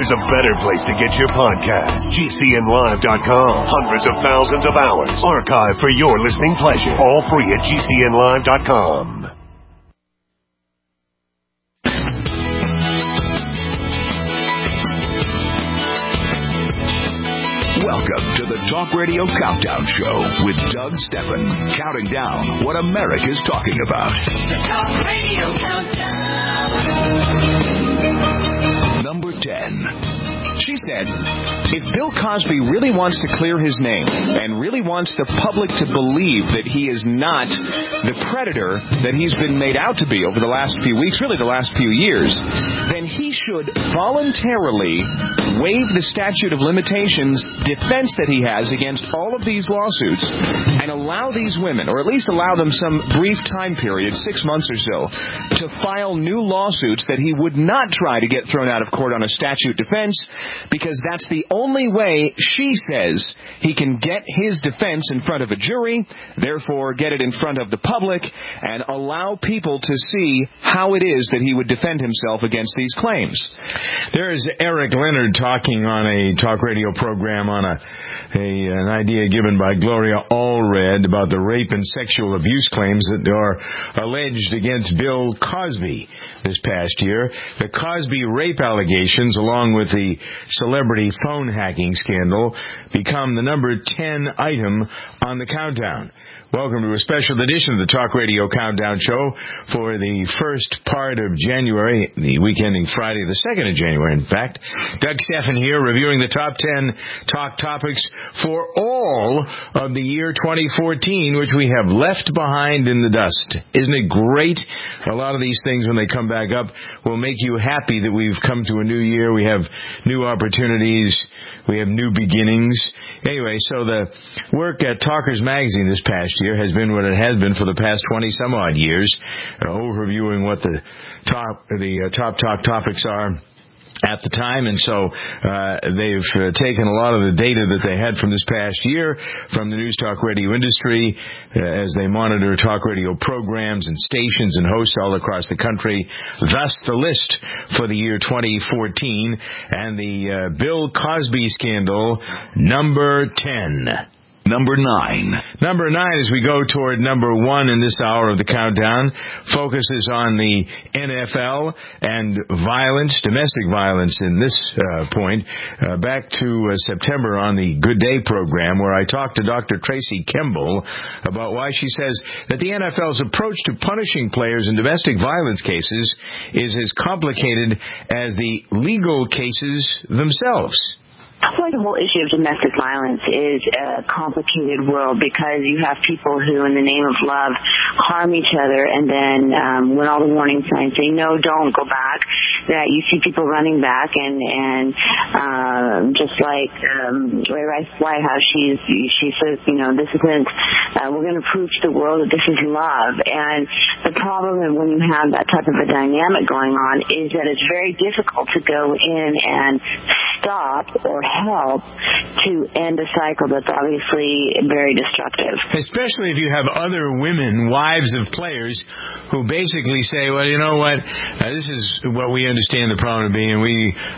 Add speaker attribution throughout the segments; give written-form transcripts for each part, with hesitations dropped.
Speaker 1: there's a better place to get your podcast. GCNlive.com. Hundreds of thousands of hours archived for your listening pleasure. All free at GCNlive.com.
Speaker 2: Welcome to the Talk Radio Countdown Show with Doug Steffen, counting down what America's talking about.
Speaker 3: The Talk Radio Countdown.
Speaker 2: Number 10.
Speaker 4: She said, if Bill Cosby really wants to clear his name and really wants the public to believe that he is not the predator that he's been made out to be over the last few weeks, really the last few years, then he should voluntarily waive the statute of limitations defense that he has against all of these lawsuits and allow these women, or at least allow them some brief time period, 6 months or so, to file new lawsuits that he would not try to get thrown out of court on a statute defense, because that's the only way, she says, he can get his defense in front of a jury, therefore get it in front of the public, and allow people to see how it is that he would defend himself against these claims.
Speaker 5: There's Eric Leonard talking on a talk radio program on an idea given by Gloria Allred about the rape and sexual abuse claims that are alleged against Bill Cosby this past year. The Cosby rape allegations, along with the celebrity phone hacking scandal, become the number 10 item on the countdown. Welcome to a special edition of the Talk Radio Countdown Show for the first part of January, the week ending Friday, the 2nd of January, in fact. Doug Steffen here, reviewing the top 10 talk topics for all of the year 2014, which we have left behind in the dust. Isn't it great? A lot of these things, when they come back up, will make you happy that we've come to a new year. We have new opportunities. We have new beginnings. Anyway, so the work at Talkers Magazine this past year has been what it has been for the past 20-some-odd years, overviewing what the top talk topics are at the time, and so they've taken a lot of the data that they had from this past year from the news talk radio industry as they monitor talk radio programs and stations and hosts all across the country. Thus, the list for the year 2014 and the Bill Cosby scandal, number 10.
Speaker 2: Number 9.
Speaker 5: Number 9, as we go toward number 1 in this hour of the countdown, focuses on the NFL and violence, domestic violence in this point. Back to September on the Good Day program, where I talked to Dr. Tracy Kimball about why she says that the NFL's approach to punishing players in domestic violence cases is as complicated as the legal cases themselves.
Speaker 6: I feel like the whole issue of domestic violence is a complicated world because you have people who, in the name of love, harm each other, and then when all the warning signs say, no, don't go back, that you see people running back, and just like Ray Rice Whitehouse, she says, this isn't, we're going to prove to the world that this is love. And the problem when you have that type of a dynamic going on is that it's very difficult to go in and stop or help to end a cycle that's obviously very destructive.
Speaker 5: Especially if you have other women, wives of players, who basically say, well, you know what, this is what we understand the problem to be, and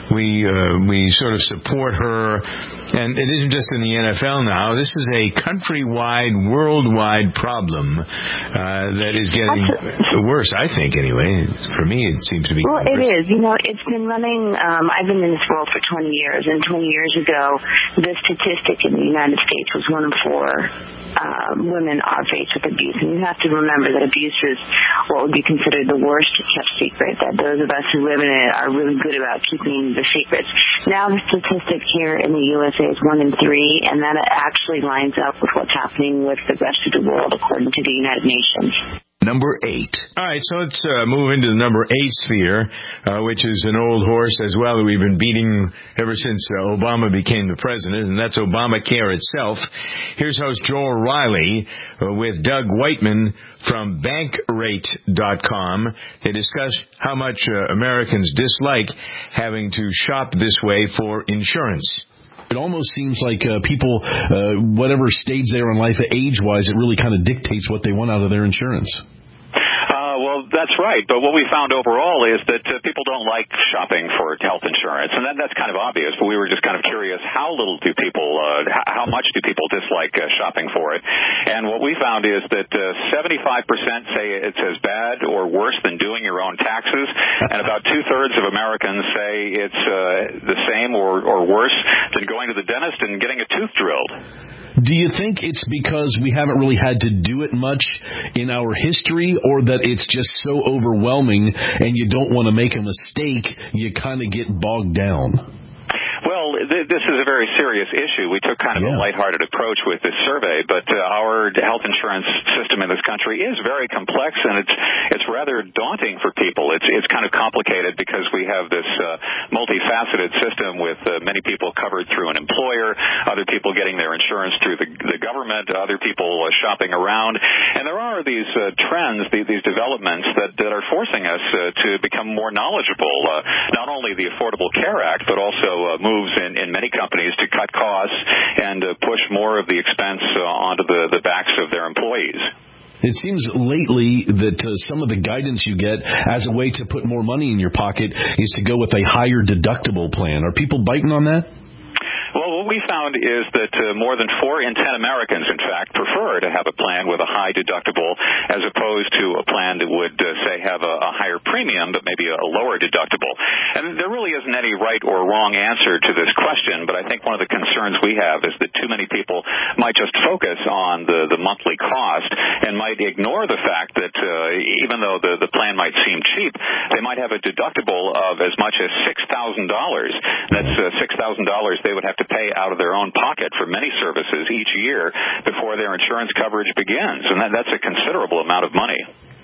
Speaker 5: we sort of support her. And it isn't just in the NFL now. This is a countrywide, worldwide problem that is getting worse, I think, anyway. For me, it seems to be
Speaker 6: Well,
Speaker 5: worse.
Speaker 6: It is. It's been running, I've been in this world for 20 years, and 20 years ago, the statistic in the United States was 1 in 4 women are faced with abuse. And you have to remember that abuse is what would be considered the worst kept secret, that those of us who live in it are really good about keeping the secrets. Now the statistic here in the USA is 1 in 3, and that actually lines up with what's happening with the rest of the world according to the United Nations.
Speaker 2: Number 8.
Speaker 5: All right, so let's move into the number 8 sphere, which is an old horse as well that we've been beating ever since Obama became the president, and that's Obamacare itself. Here's host Joel Riley with Doug Whiteman from Bankrate.com. They discuss how much Americans dislike having to shop this way for insurance.
Speaker 7: It almost seems like people, whatever stage they are in life age-wise, it really kind of dictates what they want out of their insurance.
Speaker 8: Well, that's right. But what we found overall is that people don't like shopping for health insurance, and that's kind of obvious. But we were just kind of curious, how much do people dislike shopping for it? And what we found is that 75% say it's as bad or worse than doing your own taxes, and about 2/3 of Americans say it's the same or worse than going to the dentist and getting a tooth drilled.
Speaker 7: Do you think it's because we haven't really had to do it much in our history, or that it's just so overwhelming and you don't want to make a mistake, you kind of get bogged down?
Speaker 8: Well, this is a very serious issue. We took kind of a lighthearted approach with this survey, but our health insurance system in this country is very complex, and it's rather daunting for people. It's kind of complicated because we have this multifaceted system with many people covered through an employer, other people getting their insurance through the government, other people shopping around, and there are these trends, these developments that are forcing us to become more knowledgeable. Not only the Affordable Care Act, but also moves in many companies to cut costs and push more of the expense onto the backs of their employees.
Speaker 7: It seems lately that some of the guidance you get as a way to put more money in your pocket is to go with a higher deductible plan. Are people biting on that?
Speaker 8: Well, what we found is that more than 4 in 10 Americans, in fact, prefer to have a plan with a high deductible as opposed to a plan that would, say, have a higher premium but maybe a lower deductible. And there really isn't any right or wrong answer to this question, but I think one of the concerns we have is that too many people might just focus on the monthly cost and might ignore the fact that even though the plan might seem cheap, they might have a deductible of as much as $6,000. That's $6,000 they would have to pay out of their own pocket for many services each year before their insurance coverage begins, and that's a considerable amount of money.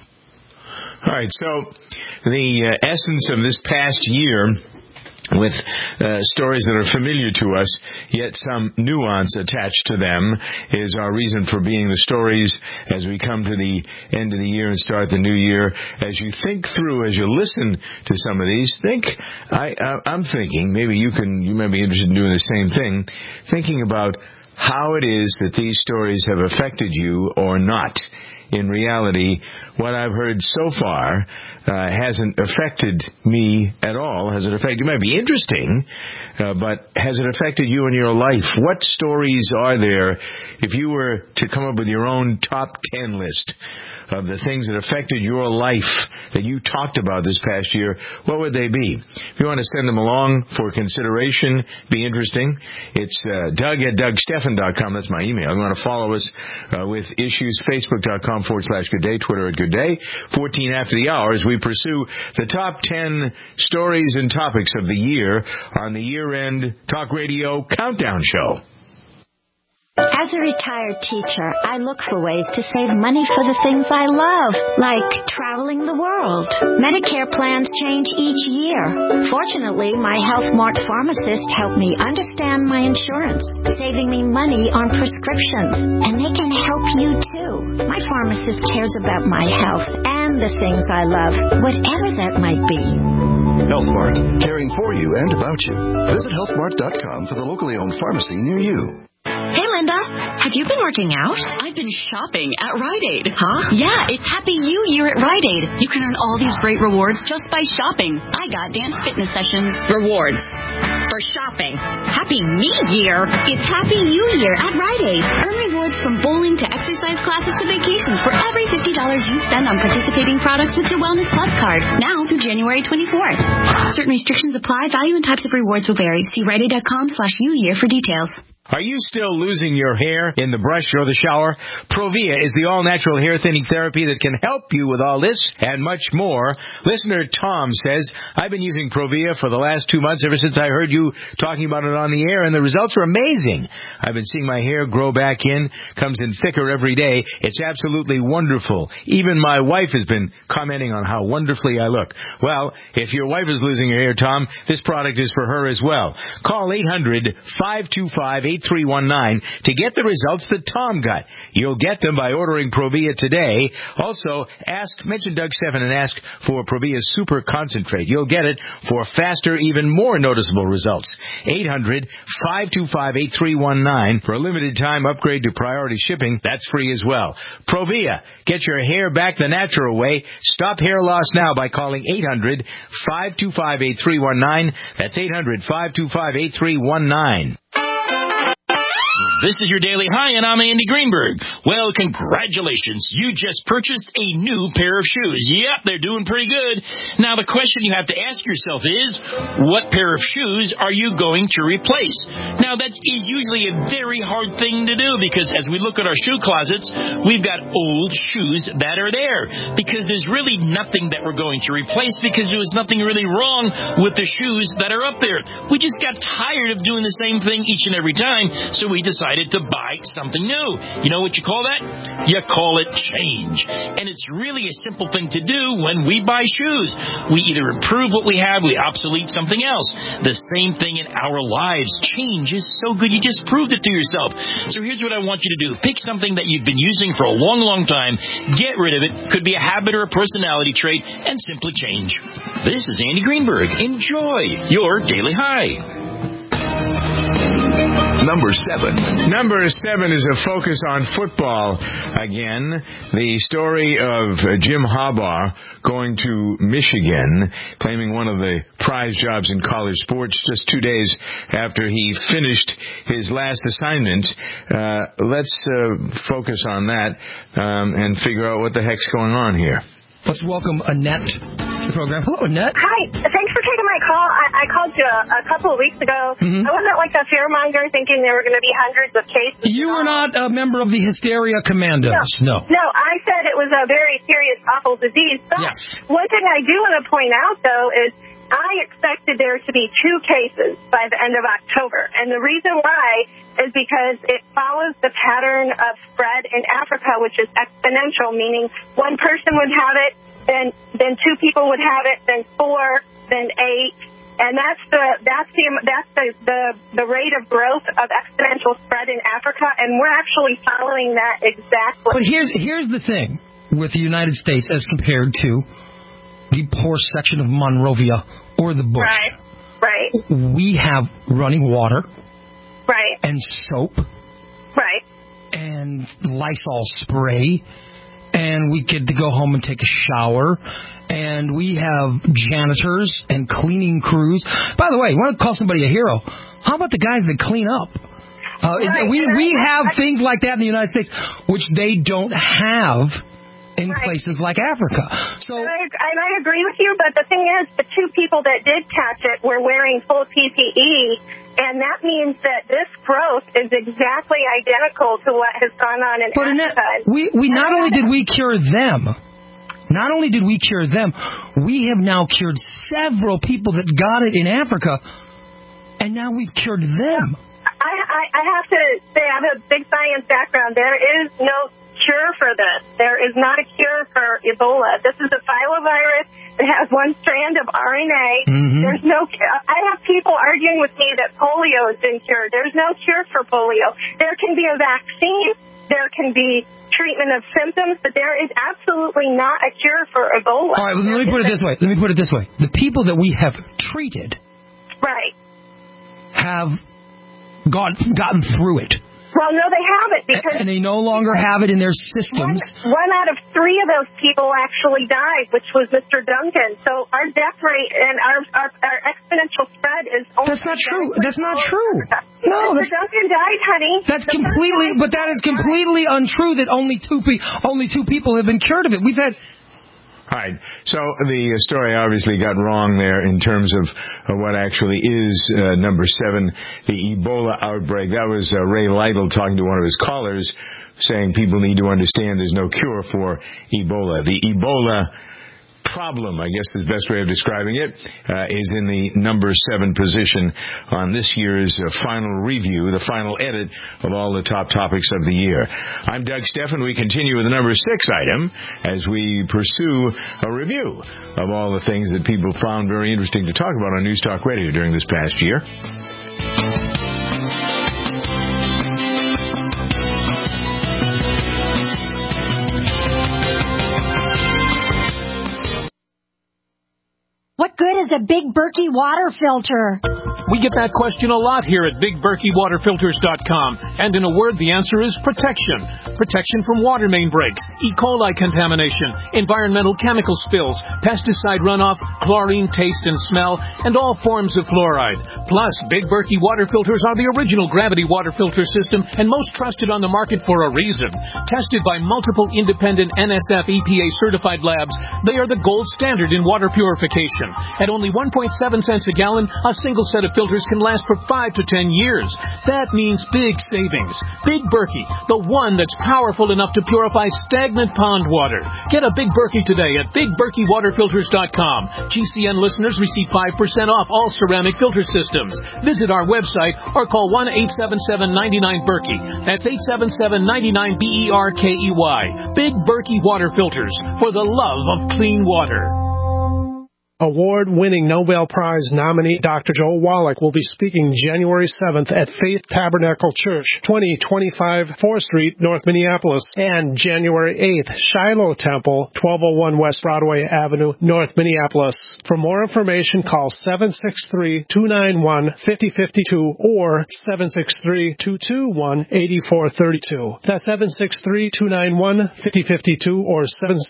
Speaker 5: All right, so the essence of this past year, with stories that are familiar to us, yet some nuance attached to them, is our reason for being the stories as we come to the end of the year and start the new year. As you think through, as you listen to some of these, I'm thinking, maybe you may be interested in doing the same thing, thinking about how it is that these stories have affected you or not. In reality, what I've heard so far hasn't affected me at all. Has it affected you? It might be interesting, but has it affected you in your life? What stories are there, if you were to come up with your own top 10 list of the things that affected your life that you talked about this past year, what would they be? If you want to send them along for consideration, be interesting, it's Doug@DougStephan.com. That's my email. You want to follow us with issues, Facebook.com/Good Day, Twitter @Good Day. 14 after the hour, as we pursue the top 10 stories and topics of the year on the year-end Talk Radio Countdown Show.
Speaker 9: As a retired teacher, I look for ways to save money for the things I love, like traveling the world. Medicare plans change each year. Fortunately, my HealthMart pharmacist helped me understand my insurance, saving me money on prescriptions. And they can help you, too. My pharmacist cares about my health and the things I love, whatever that might be.
Speaker 10: HealthMart, caring for you and about you. Visit healthmart.com for the locally owned pharmacy near you.
Speaker 11: Hey, Linda, have you been working out? I've been shopping at Rite Aid. Huh? Yeah, it's Happy New Year at Rite Aid. You can earn all these great rewards just by shopping. I got dance fitness sessions. Rewards for shopping. Happy Me Year. It's Happy New Year at Rite Aid. Earn rewards from bowling to exercise classes to vacations for every $50 you spend on participating products with your Wellness Plus card. Now through January 24th. Certain restrictions apply. Value and types of rewards will vary. See RiteAid.com/New Year for details.
Speaker 5: Are you still losing your hair in the brush or the shower? Provia is the all-natural hair thinning therapy that can help you with all this and much more. Listener Tom says, I've been using Provia for the last 2 months ever since I heard you talking about it on the air, and the results are amazing. I've been seeing my hair grow back in, comes in thicker every day. It's absolutely wonderful. Even my wife has been commenting on how wonderfully I look. Well, if your wife is losing her hair, Tom, this product is for her as well. Call 800-525-8888. 525-8319 to get the results that Tom got. You'll get them by ordering Provia today. Also, mention Doug Stephan and ask for Provia Super Concentrate. You'll get it for faster, even more noticeable results. 800-525-8319 for a limited time upgrade to priority shipping. That's free as well. Provia. Get your hair back the natural way. Stop hair loss now by calling 800-525-8319. That's 800-525-8319.
Speaker 12: This is your Daily High, and I'm Andy Greenberg. Well, congratulations. You just purchased a new pair of shoes. Yep, they're doing pretty good. Now, the question you have to ask yourself is, what pair of shoes are you going to replace? Now, that is usually a very hard thing to do because as we look at our shoe closets, we've got old shoes that are there because there's really nothing that we're going to replace because there was nothing really wrong with the shoes that are up there. We just got tired of doing the same thing each and every time, so we decided to buy something new. You know what you call that? You call it change. And it's really a simple thing to do when we buy shoes. We either improve what we have, we obsolete something else. The same thing in our lives. Change is so good. You just proved it to yourself. So here's what I want you to do. Pick something that you've been using for a long, long time. Get rid of it. Could be a habit or a personality trait, and simply change. This is Andy Greenberg. Enjoy your Daily High.
Speaker 2: Number 7.
Speaker 5: Number 7 is a focus on football again. The story of Jim Harbaugh going to Michigan, claiming one of the prize jobs in college sports just 2 days after he finished his last assignment. Let's focus on that and figure out what the heck's going on here.
Speaker 13: Let's welcome Annette to the program. Hello, Annette.
Speaker 14: Hi. Thanks for taking my call. I called you a couple of weeks ago. I wasn't like a fearmonger thinking there were going to be hundreds of cases.
Speaker 13: You were not a member of the Hysteria Commandos. No,
Speaker 14: I said it was a very serious, awful disease. But one thing I do want to point out, though, is I expected there to be 2 cases by the end of October. And the reason why is because it follows the pattern of spread in Africa, which is exponential, meaning one person would have it, then 2 people would have it, then 4, then 8. And that's the rate of growth of exponential spread in Africa, and we're actually following that exactly.
Speaker 13: But here's the thing with the United States as compared to the poor section of Monrovia or the bush.
Speaker 14: Right.
Speaker 13: We have running water.
Speaker 14: Right.
Speaker 13: And soap.
Speaker 14: Right.
Speaker 13: And Lysol spray. And we get to go home and take a shower. And we have janitors and cleaning crews. By the way, you want to call somebody a hero? How about the guys that clean up? We have things like that in the United States, which they don't have in places like Africa. So,
Speaker 14: and I agree with you, but the thing is, the 2 people that did catch it were wearing full PPE, and that means that this growth is exactly identical to what has gone on in Africa.
Speaker 13: We not only did we cure them, we have now cured several people that got it in Africa, and now we've cured them.
Speaker 14: I have to say, I have a big science background. There is no cure for this. There is not a cure for Ebola. This is a filovirus. It has one strand of RNA. There's no. I have people arguing with me that polio has been cured. There's no cure for polio. There can be a vaccine. There can be treatment of symptoms, but there is absolutely not a cure for Ebola.
Speaker 13: All right, let me put it this way. The people that we have treated, have gotten through it.
Speaker 14: Well, no, they haven't, because...
Speaker 13: And they no longer have it in their systems.
Speaker 14: One out of 3 of those people actually died, which was Mr. Duncan. So our death rate and our exponential spread is...
Speaker 13: That's not true. That's not true. No,
Speaker 14: Mr. Duncan died, honey.
Speaker 13: That is completely untrue that only two people have been cured of it. We've had...
Speaker 5: All right. So the story obviously got wrong there in terms of what actually is number 7, the Ebola outbreak. That was Ray Lytle talking to one of his callers saying people need to understand there's no cure for Ebola. The Ebola problem, I guess is the best way of describing it, is in the number 7 position on this year's final review, the final edit of all the top topics of the year. I'm Doug Stephan. We continue with the number 6 item as we pursue a review of all the things that people found very interesting to talk about on News Talk Radio during this past year.
Speaker 9: is a Big Berkey water filter?
Speaker 15: We get that question a lot here at BigBerkeyWaterFilters.com. And in a word, the answer is protection. Protection from water main breaks, E. coli contamination, environmental chemical spills, pesticide runoff, chlorine taste and smell, and all forms of fluoride. Plus, Big Berkey water filters are the original gravity water filter system and most trusted on the market for a reason. Tested by multiple independent NSF EPA certified labs, they are the gold standard in water purification. At only 1.7 cents a gallon, a single set of filters can last for 5 to 10 years. That means big savings. Big Berkey, the one that's powerful enough to purify stagnant pond water. Get a Big Berkey today at BigBerkeyWaterFilters.com. GCN listeners receive 5% off all ceramic filter systems. Visit our website or call 1-877-99-BERKEY. That's 877-99-BERKEY. Big Berkey Water Filters, for the love of clean water.
Speaker 16: Award-winning Nobel Prize nominee Dr. Joe Wallach will be speaking January 7th at Faith Tabernacle Church, 2025 4th Street, North Minneapolis, and January 8th, Shiloh Temple, 1201 West Broadway Avenue, North Minneapolis. For more information, call 763-291-5052 or 763-221-8432. That's 763-291-5052 or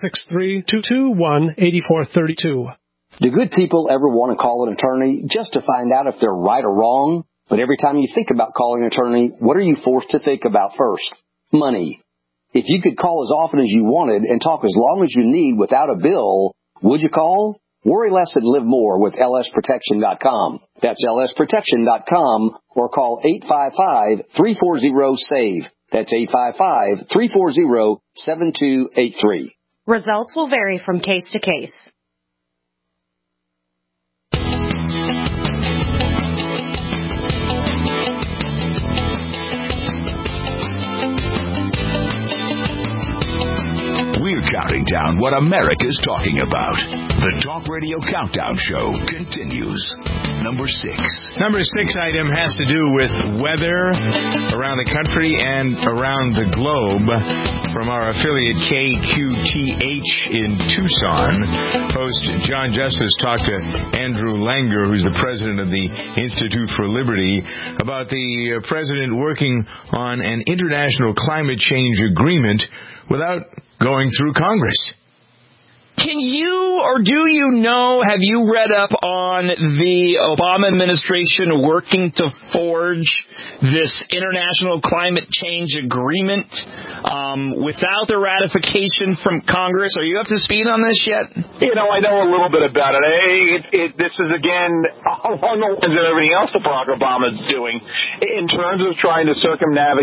Speaker 16: 763-221-8432.
Speaker 17: Do good people ever want to call an attorney just to find out if they're right or wrong? But every time you think about calling an attorney, what are you forced to think about first? Money. If you could call as often as you wanted and talk as long as you need without a bill, would you call? Worry less and live more with lsprotection.com. That's lsprotection.com or call 855-340-SAVE. That's 855-340-7283.
Speaker 18: Results will vary from case to case.
Speaker 2: We're counting down what America's talking about. The Talk Radio Countdown Show continues. Number 6.
Speaker 5: Number 6 item has to do with weather around the country and around the globe. From our affiliate KQTH in Tucson, host John Justice talked to Andrew Langer, who's the president of the Institute for Liberty, about the president working on an international climate change agreement without going through Congress.
Speaker 12: Can you, or do you know, have you read up on the Obama administration working to forge this international climate change agreement without the ratification from Congress? Are you up to speed on this yet?
Speaker 19: You know, I know a little bit about it. This is, again, along the lines of everything else that Barack Obama is doing in terms of trying to circumvent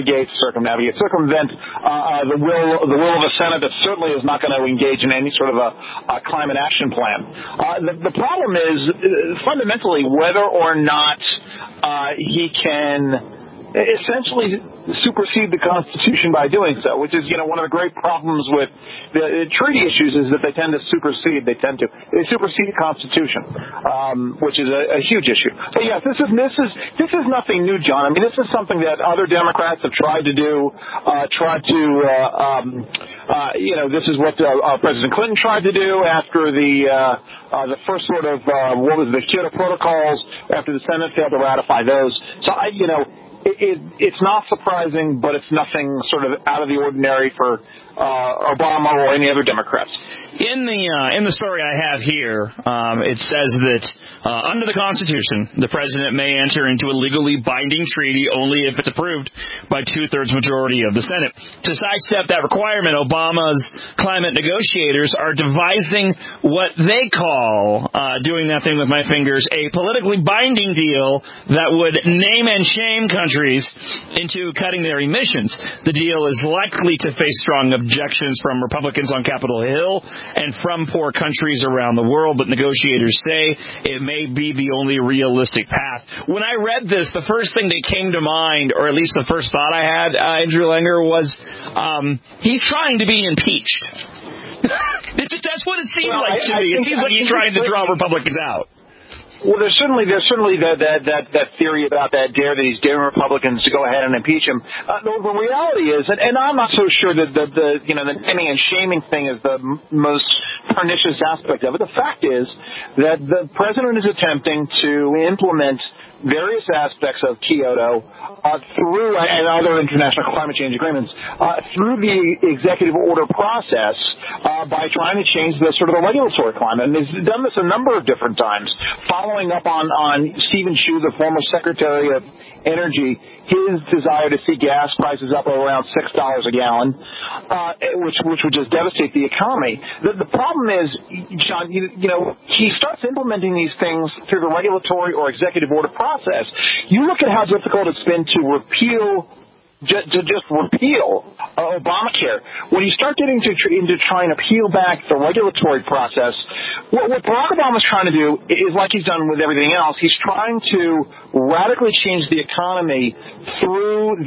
Speaker 19: the will of the Senate that certainly is not going to engage in any sort of a climate action plan. The problem is fundamentally whether or not he can essentially supersede the Constitution by doing so, which is, one of the great problems with the treaty issues is that they tend to supersede. They supersede the Constitution, which is a huge issue. But yes, this is nothing new, John. I mean, this is something that other Democrats have tried to do. This is what President Clinton tried to do after the first sort of the Kyoto Protocols, after the Senate failed to ratify those. So it's not surprising, but it's nothing sort of out of the ordinary for Obama or any other Democrats.
Speaker 12: In the story I have here, it says that under the Constitution, the president may enter into a legally binding treaty only if it's approved by 2/3 majority of the Senate. To sidestep that requirement, Obama's climate negotiators are devising what they call, doing that thing with my fingers, a politically binding deal that would name and shame countries into cutting their emissions. The deal is likely to face strong objections from Republicans on Capitol Hill and from poor countries around the world, but negotiators say it may be the only realistic path. When I read this, the first thing that came to mind, or at least the first thought I had, Andrew Langer, was he's trying to be impeached. That's what it seems like to me. It seems like he's trying to draw Republicans out.
Speaker 19: Well, there's certainly that theory about that he's daring Republicans to go ahead and impeach him. The reality is, and I'm not so sure that the naming and shaming thing is the most pernicious aspect of it. The fact is that the president is attempting to implement various aspects of Kyoto through and other international climate change agreements through the executive order process by trying to change the sort of the regulatory climate. And he's done this a number of different times. Following up on Stephen Chu, the former Secretary of Energy, his desire to see gas prices up around $6 a gallon, which would just devastate the economy. The problem is, John, he starts implementing these things through the regulatory or executive order process. You look at how difficult it's been to repeal Obamacare. When you start getting into trying to peel back the regulatory process, what Barack Obama's trying to do is, like he's done with everything else, he's trying to radically change the economy through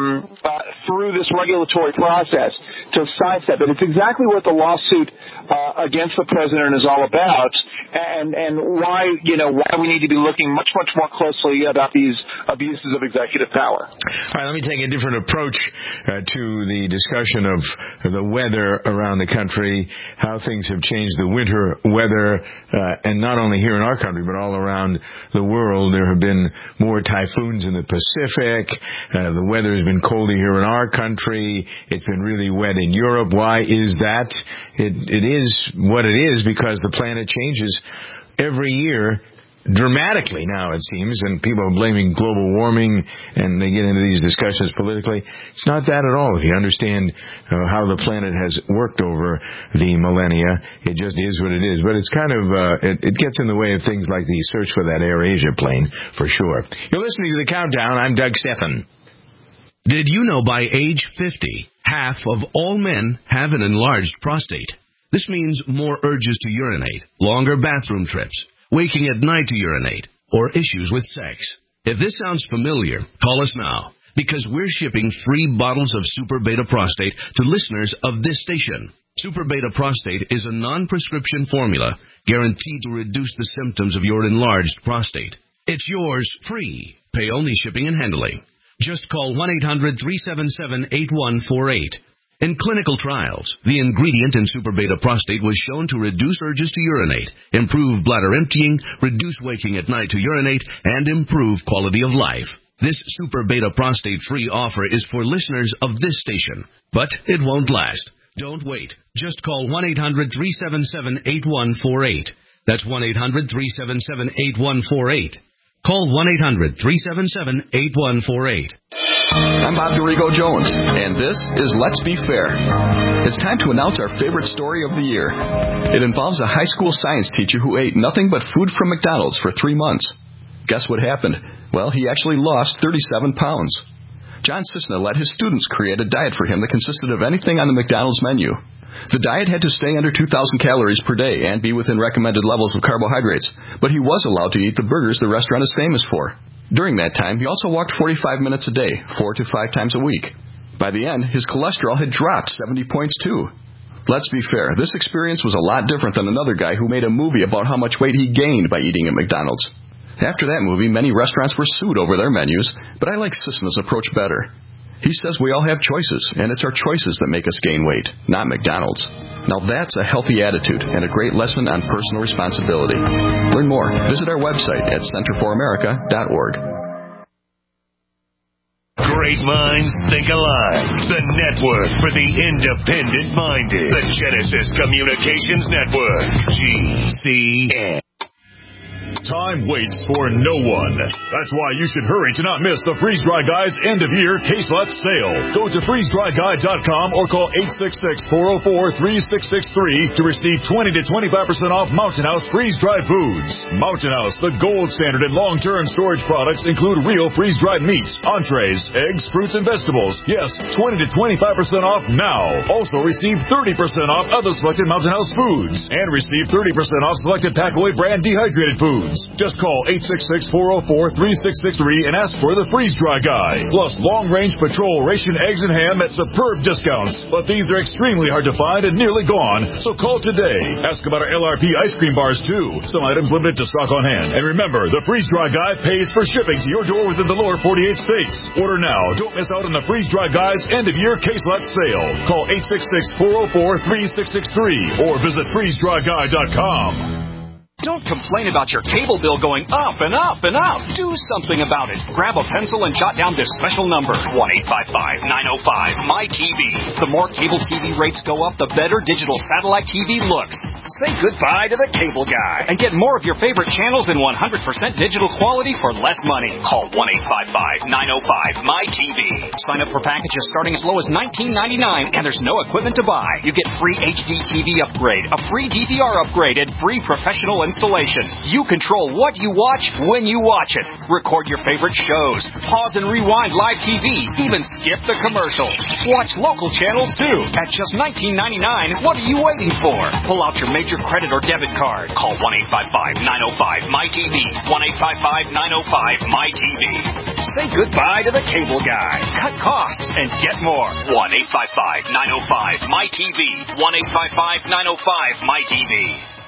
Speaker 19: this regulatory process to sidestep it. It's exactly what the lawsuit against the president is all about, and why we need to be looking much more closely about these abuses of executive power.
Speaker 5: All right, let me take a different approach to the discussion of the weather around the country, how things have changed, the winter weather, and not only here in our country, but all around the world. There have been more typhoons in the Pacific. The weather has been colder here in our country. It's been really wet in Europe. Why is that? It is what it is because the planet changes every year dramatically now, it seems, and people are blaming global warming, and they get into these discussions politically. It's not that at all. If you understand how the planet has worked over the millennia, it just is what it is. But it's kind of, it gets in the way of things like the search for that AirAsia plane, for sure. You're listening to The Countdown. I'm Doug Stephan.
Speaker 20: Did you know by age 50, half of all men have an enlarged prostate? This means more urges to urinate, longer bathroom trips, waking at night to urinate, or issues with sex. If this sounds familiar, call us now, because we're shipping free bottles of Super Beta Prostate to listeners of this station. Super Beta Prostate is a non-prescription formula guaranteed to reduce the symptoms of your enlarged prostate. It's yours free. Pay only shipping and handling. Just call 1-800-377-8148. In clinical trials, the ingredient in Super Beta Prostate was shown to reduce urges to urinate, improve bladder emptying, reduce waking at night to urinate, and improve quality of life. This Super Beta Prostate free offer is for listeners of this station, but it won't last. Don't wait. Just call 1-800-377-8148. That's 1-800-377-8148. Call 1-800-377-8148.
Speaker 21: I'm Bob Dorigo Jones, and this is Let's Be Fair. It's time to announce our favorite story of the year. It involves a high school science teacher who ate nothing but food from McDonald's for 3 months. Guess what happened? Well, he actually lost 37 pounds. John Cisna let his students create a diet for him that consisted of anything on the McDonald's menu. The diet had to stay under 2,000 calories per day and be within recommended levels of carbohydrates, but he was allowed to eat the burgers the restaurant is famous for. During that time, he also walked 45 minutes a day, 4 to 5 times a week. By the end, his cholesterol had dropped 70 points too. Let's be fair, this experience was a lot different than another guy who made a movie about how much weight he gained by eating at McDonald's. After that movie, many restaurants were sued over their menus, but I like Cisna's approach better. He says we all have choices, and it's our choices that make us gain weight, not McDonald's. Now that's a healthy attitude and a great lesson on personal responsibility. Learn more. Visit our website at centerforamerica.org.
Speaker 1: Great minds think alike. The network for the independent-minded. The Genesis Communications Network. GCN.
Speaker 22: Time waits for no one. That's why you should hurry to not miss the Freeze Dry Guy's end-of-year case lot sale. Go to freezedryguy.com or call 866-404-3663 to receive 20 to 25% off Mountain House freeze-dried foods. Mountain House, the gold standard in long-term storage products, include real freeze-dried meats, entrees, eggs, fruits, and vegetables. Yes, 20 to 25% off now. Also receive 30% off other selected Mountain House foods and receive 30% off selected Packaway brand dehydrated foods. Just call 866-404-3663 and ask for the freeze-dry guy. Plus, long-range patrol ration eggs and ham at superb discounts. But these are extremely hard to find and nearly gone, so call today. Ask about our LRP ice cream bars, too. Some items limited to stock on hand. And remember, the freeze-dry guy pays for shipping to your door within the lower 48 states. Order now. Don't miss out on the freeze-dry guy's end-of-year case lot sale. Call 866-404-3663 or visit freezedryguy.com.
Speaker 3: Don't complain about your cable bill going up and up and up. Do something about it. Grab a pencil and jot down this special number, 1-855-905-MY-TV. The more cable TV rates go up, the better digital satellite TV looks. Say goodbye to the cable guy and get more of your favorite channels in 100% digital quality for less money. Call 1-855-905-MY-TV. Sign up for packages starting as low as $19.99 and there's no equipment to buy. You get free HD TV upgrade, a free DVR upgrade, and free professional installation. You control what you watch when you watch it. Record your favorite shows. Pause and rewind live TV. Even skip the commercials. Watch local channels too. At just $19.99, what are you waiting for? Pull out your major credit or debit card. Call 1-855-905-MY-TV. 1-855-905-MY-TV. Say goodbye to the cable guy. Cut costs and get more. 1-855-905-MY-TV. 1-855-905-MY-TV.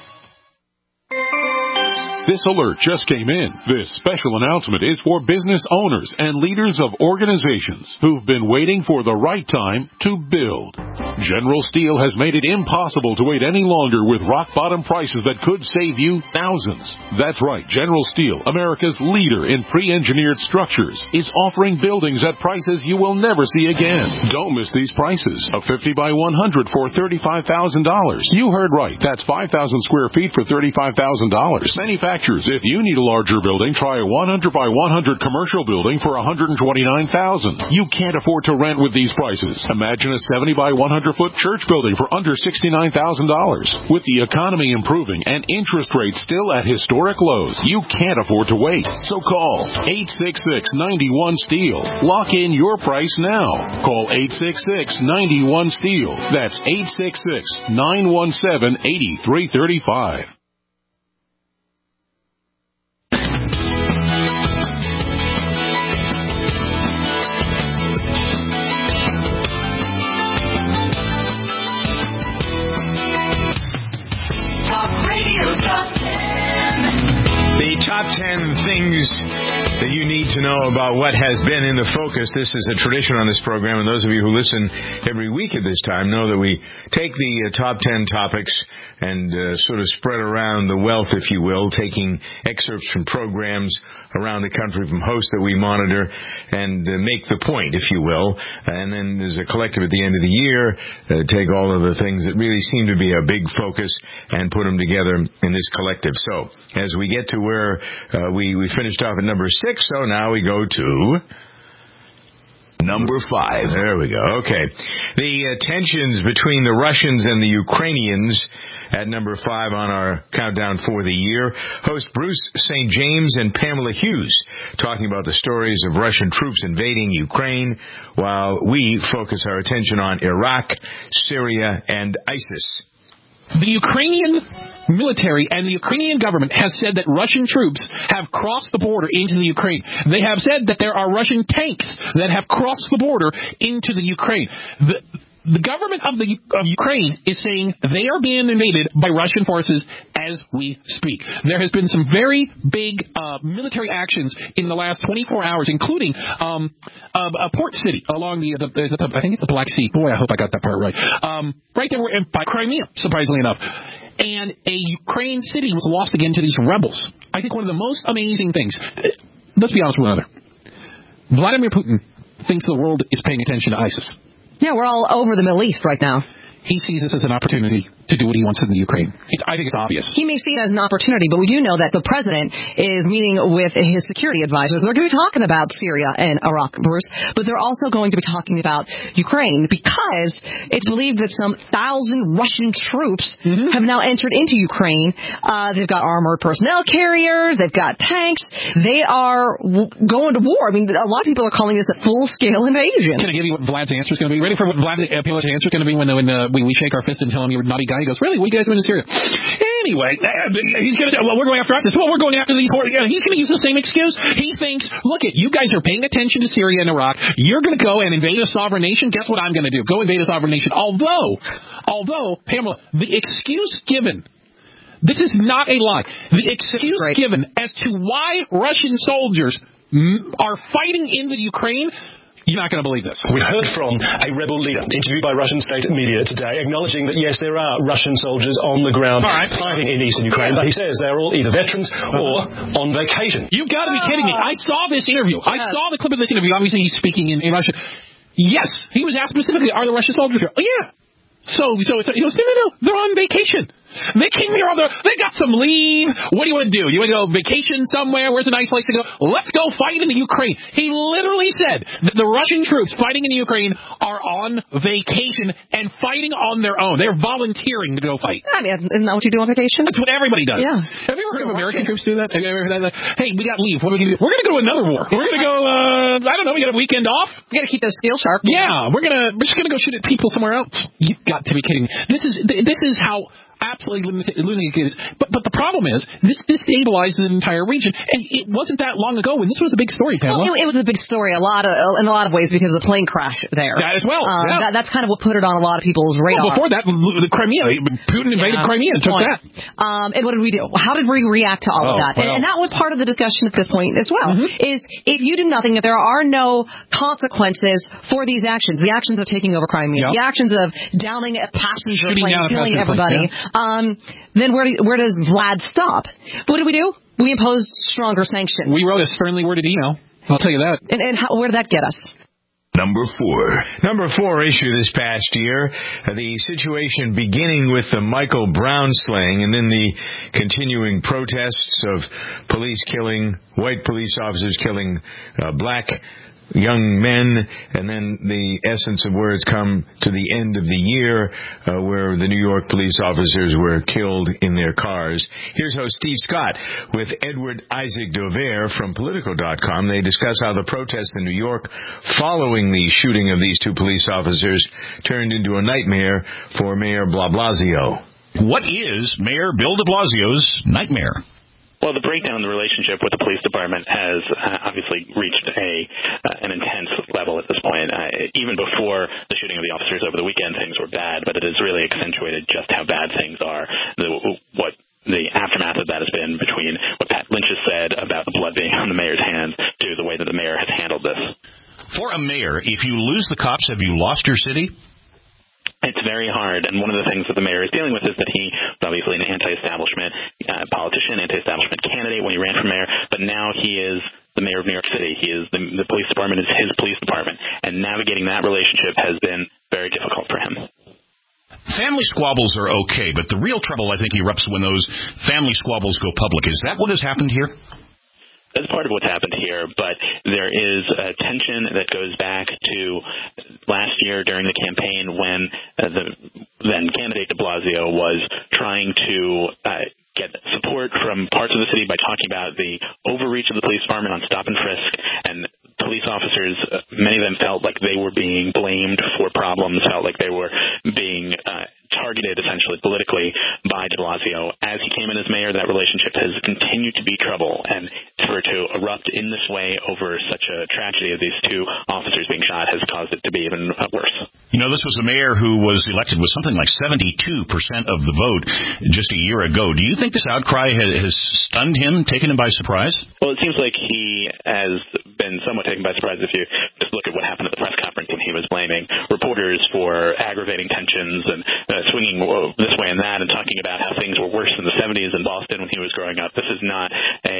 Speaker 4: This alert just came in. This special announcement is for business owners and leaders of organizations who've been waiting for the right time to build. General Steel has made it impossible to wait any longer with rock-bottom prices that could save you thousands. That's right. General Steel, America's leader in pre-engineered structures, is offering buildings at prices you will never see again. Don't miss these prices. A 50 by 100 for $35,000. You heard right. That's 5,000 square feet for $35,000. Manufacturers, if you need a larger building, try a 100 by 100 commercial building for $129,000. You can't afford to rent with these prices. Imagine a 70 by 100 foot church building for under $69,000. With the economy improving and interest rates still at historic lows, you can't afford to wait. So call 866-91-STEEL. Lock in your price now. Call 866-91-STEEL. That's 866-917-8335.
Speaker 5: The top 10 things that you need to know about what has been in the focus. This is a tradition on this program, and those of you who listen every week at this time know that we take the top 10 topics and sort of spread around the wealth, if you will, taking excerpts from programs around the country from hosts that we monitor and make the point, if you will. And then there's a collective at the end of the year, take all of the things that really seem to be a big focus and put them together in this collective. So, as we get to where we finished off at number 6, so now we go to
Speaker 2: number 5.
Speaker 5: There we go. Okay. The tensions between the Russians and the Ukrainians at number 5 on our countdown for the year. Host Bruce St. James and Pamela Hughes talking about the stories of Russian troops invading Ukraine while we focus our attention on Iraq, Syria, and ISIS.
Speaker 15: The Ukrainian military and the Ukrainian government has said that Russian troops have crossed the border into the Ukraine. They have said that there are Russian tanks that have crossed the border into the Ukraine. The government of Ukraine is saying they are being invaded by Russian forces as we speak. There has been some very big military actions in the last 24 hours, including a port city along the I think it's the Black Sea. Boy, I hope I got that part right. Right there by Crimea, surprisingly enough. And a Ukraine city was lost again to these rebels. I think one of the most amazing things, let's be honest with one another, Vladimir Putin thinks the world is paying attention to ISIS.
Speaker 23: Yeah, we're all over the Middle East right now.
Speaker 15: He sees this as an opportunity to do what he wants in the Ukraine. I think it's obvious.
Speaker 23: He may see it as an opportunity, but we do know that the president is meeting with his security advisors. They're going to be talking about Syria and Iraq, Bruce, but they're also going to be talking about Ukraine because it's believed that some 1,000 Russian troops have now entered into Ukraine. They've got armored personnel carriers. They've got tanks. They are going to war. I mean, a lot of people are calling this a full-scale invasion.
Speaker 15: Can I give you what Vlad's answer is going to be? Ready for what Vlad's answer is going to be when
Speaker 6: we shake our fist and tell him you're a naughty guy. He goes, really? What are you guys doing in Syria? Anyway, he's going to say, well, we're going after ISIS. Well, we're going after these. He's going to use the same excuse. He thinks, look, you guys are paying attention to Syria and Iraq. You're going to go and invade a sovereign nation. Guess what I'm going to do? Go invade a sovereign nation. Although, Pamela, the excuse given, this is not a lie, the excuse given as to why Russian soldiers are fighting in the Ukraine, you're not going to believe this.
Speaker 7: We heard from a rebel leader interviewed by Russian state media today acknowledging that, yes, there are Russian soldiers on the ground fighting in eastern Ukraine, but he says they're all either veterans or on vacation.
Speaker 6: You've got to be kidding me. I saw this interview. I saw the clip of this interview. Obviously, he's speaking in Russian. Yes, he was asked specifically, are the Russian soldiers here? Oh, yeah. So he goes, no, they're on vacation. They came here they got some leave. What do you want to do? You want to go vacation somewhere? Where's a nice place to go? Let's go fight in the Ukraine. He literally said that the Russian troops fighting in the Ukraine are on vacation and fighting on their own. They're volunteering to go fight.
Speaker 23: I mean, isn't that what you do on vacation?
Speaker 6: That's what everybody does.
Speaker 23: Yeah.
Speaker 6: Have you ever heard of American troops do that? Have you ever heard that? Hey, we got leave. What are we going to do? We're going to go to another war. We're going to go, I don't know, we got a weekend off.
Speaker 23: We got to keep those skills sharp.
Speaker 6: Yeah, we're just going to go shoot at people somewhere else. You've got to be kidding me. This is how absolutely lunatic it is. But the problem is, this destabilizes an entire region. And it wasn't that long ago when this was a big story, Pamela.
Speaker 23: Well, it was a big story in a lot of ways because of the plane crash there.
Speaker 6: That as well.
Speaker 23: That's kind of what put it on a lot of people's radar.
Speaker 6: Well, before that, the Crimea, Putin invaded Crimea and took that.
Speaker 23: And what did we do? How did we react to all of that? And that was part of the discussion at this point as well, is if you do nothing, if there are no consequences for these actions, the actions of taking over Crimea, the actions of downing a passenger plane, killing everybody, then where does Vlad stop? What did we do? We imposed stronger sanctions.
Speaker 6: We wrote a sternly worded email. I'll tell you that.
Speaker 23: And where did that get us?
Speaker 5: Number four issue this past year, the situation beginning with the Michael Brown slaying and then the continuing protests of police killing, white police officers killing black young men, and then the essence of where it's come to the end of the year, where the New York police officers were killed in their cars. Here's host Steve Scott with Edward Isaac Dover from Politico.com. They discuss how the protests in New York following the shooting of these two police officers turned into a nightmare for Mayor Blasio.
Speaker 12: What is Mayor Bill de Blasio's nightmare?
Speaker 8: Well, the breakdown in the relationship with the police department has obviously reached an intense level at this point. Even before the shooting of the officers over the weekend, things were bad, but it has really accentuated just how bad things are. What the aftermath of that has been between what Pat Lynch has said about the blood being on the mayor's hands to the way that the mayor has handled this.
Speaker 12: For a mayor, if you lose the cops, have you lost your city?
Speaker 8: It's very hard, and one of the things that the mayor is dealing with is that he was obviously an anti-establishment politician, anti-establishment candidate when he ran for mayor, but now he is the mayor of New York City. He is the police department is his police department, and navigating that relationship has been very difficult for him.
Speaker 12: Family squabbles are okay, but the real trouble, I think, erupts when those family squabbles go public. Is that what has happened here?
Speaker 8: That's part of what's happened here, but there is a tension that goes back to last year during the campaign when the then candidate de Blasio was trying to get support from parts of the city by talking about the overreach of the police department on stop and frisk, and police officers, many of them felt like they were being blamed for problems, felt like they were being targeted essentially politically by de Blasio. As he came in as mayor, that relationship has continued to be trouble, and for it to erupt in this way over such a tragedy of these two officers being shot has caused it to be even worse.
Speaker 12: You know, this was a mayor who was elected with something like 72% of the vote just a year ago. Do you think this outcry has stunned him, taken him by surprise?
Speaker 8: Well, it seems like he has been somewhat taken by surprise if you just look at what happened at the press conference when he was blaming reporters for aggravating tensions and swinging this way and that and talking about how things were worse in the 70s in Boston when he was growing up. This is not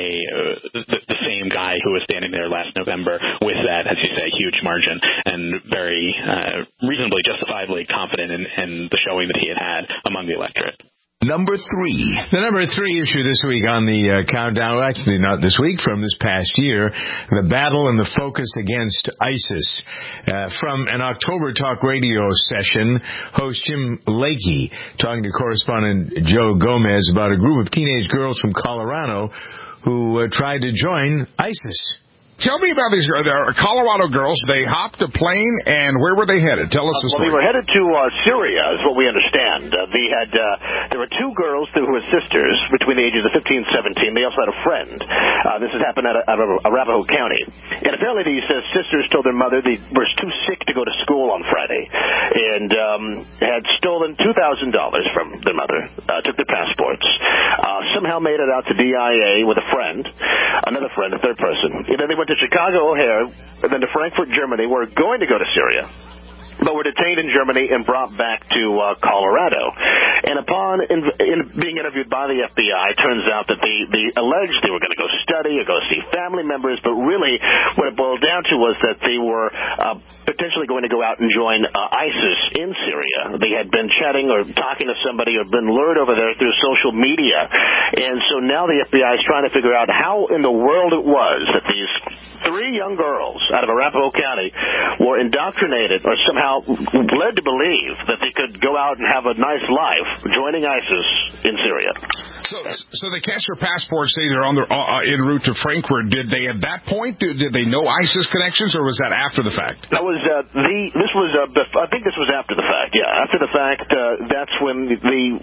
Speaker 8: the same guy who was standing there last November with that, as you say, huge margin and very reasonably justifiably confident in the showing that he had among the electorate.
Speaker 5: Number three. The number three issue this week on the countdown, actually not this week, from this past year, the battle and the focus against ISIS. From an October talk radio session, host Jim Lakey talking to correspondent Joe Gomez about a group of teenage girls from Colorado who tried to join ISIS.
Speaker 10: Tell me about these Colorado girls. They hopped a plane, and where were they headed? Tell us the story.
Speaker 11: Well, they were headed to Syria, is what we understand. There were two girls who were sisters between the ages of 15 and 17. They also had a friend. This has happened at Arapahoe County. And apparently these sisters told their mother they were too sick to go to school on Friday and had stolen $2,000 from their mother, took their passports, somehow made it out to DIA with a friend, another friend, a third person. And then they went to Chicago O'Hare, and then to Frankfurt, Germany. Were going to go to Syria, but were detained in Germany and brought back to Colorado. And upon being interviewed by the FBI, it turns out that they alleged they were going to go study or go see family members, but really what it boiled down to was that they were potentially going to go out and join ISIS in Syria. They had been chatting or talking to somebody or been lured over there through social media. And so now the FBI is trying to figure out how in the world it was that these three young girls out of Arapahoe County were indoctrinated or somehow led to believe that they could go out and have a nice life joining ISIS in Syria.
Speaker 10: So they catch their passports, say they're on their en route to Frankfurt. Did they, at that point, did they know ISIS connections, or was that after the fact?
Speaker 11: That was I think this was after the fact. Yeah, after the fact. That's when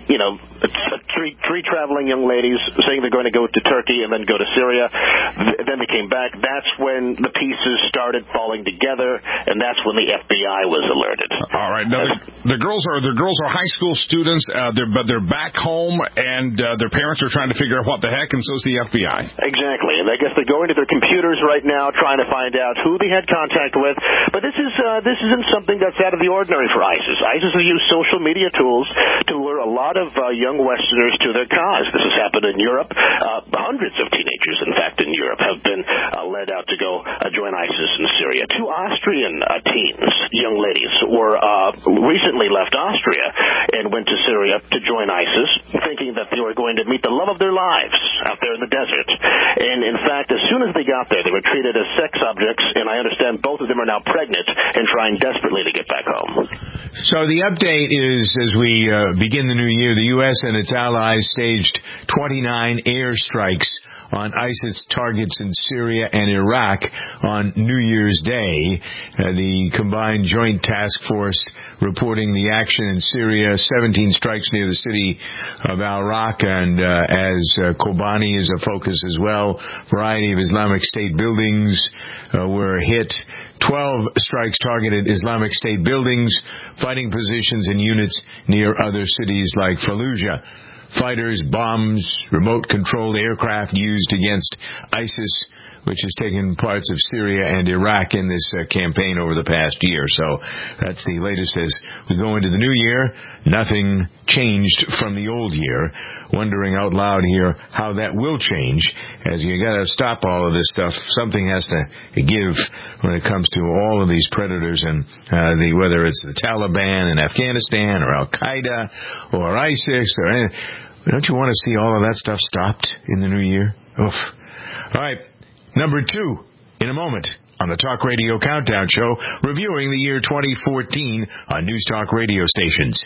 Speaker 11: three traveling young ladies saying they're going to go to Turkey and then go to Syria. Then they came back. That's when the pieces started falling together, and that's when the FBI was alerted.
Speaker 10: All right. Now the girls are high school students, but they're back home, and their parents are trying to figure out what the heck, and so is the FBI.
Speaker 11: Exactly, and I guess they're going to their computers right now trying to find out who they had contact with. But this isn't something that's out of the ordinary for ISIS. ISIS has used social media tools to lure a lot of young Westerners to their cause. This has happened in Europe. Hundreds of teenagers, in fact, in Europe have been led out to go join ISIS in Syria. Two Austrian teens, young ladies, were recently left Austria and went to Syria to join ISIS, thinking that they were going to meet the love of their lives out there in the desert. And in fact, as soon as they got there, they were treated as sex objects, and I understand both of them are now pregnant and trying desperately to get back home.
Speaker 5: So the update is, as we begin the new year, the U.S. and its allies staged 29 airstrikes on ISIS targets in Syria and Iraq on New Year's Day. The Combined Joint Task Force reporting the action in Syria, 17 strikes near the city of Al-Raqqa, and as Kobani is a focus as well, a variety of Islamic State buildings were hit. 12 strikes targeted Islamic State buildings, fighting positions and units near other cities like Fallujah. Fighters, bombs, remote-controlled aircraft used against ISIS, which has taken parts of Syria and Iraq in this campaign over the past year. So that's the latest as we go into the new year. Nothing changed from the old year. Wondering out loud here how that will change, as you got to stop all of this stuff. Something has to give when it comes to all of these predators, and whether it's the Taliban in Afghanistan or Al-Qaeda or ISIS or anything. Don't you want to see all of that stuff stopped in the new year? Oof. All right. Number 2, in a moment, on the Talk Radio Countdown Show, reviewing the year 2014 on News Talk radio stations.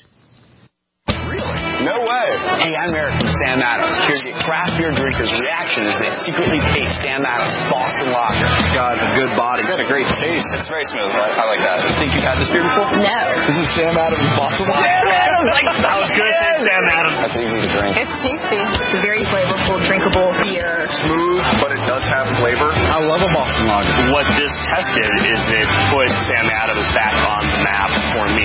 Speaker 14: No way. Hey, I'm Eric from Sam Adams, here to get craft beer drinkers' reaction as they secretly taste Sam Adams Boston Lager. It's got a good body. It's got a great taste. It's very smooth. I like that. You think you've had this beer before? No. This is Sam Adams Boston Lager. Sam Adams! That was good. Sam Adams. That's easy to drink. It's tasty. It's a very flavorful, drinkable beer. Smooth, but it does have flavor. I love a Boston Lager. What this test did is it put Sam Adams back on the map for me.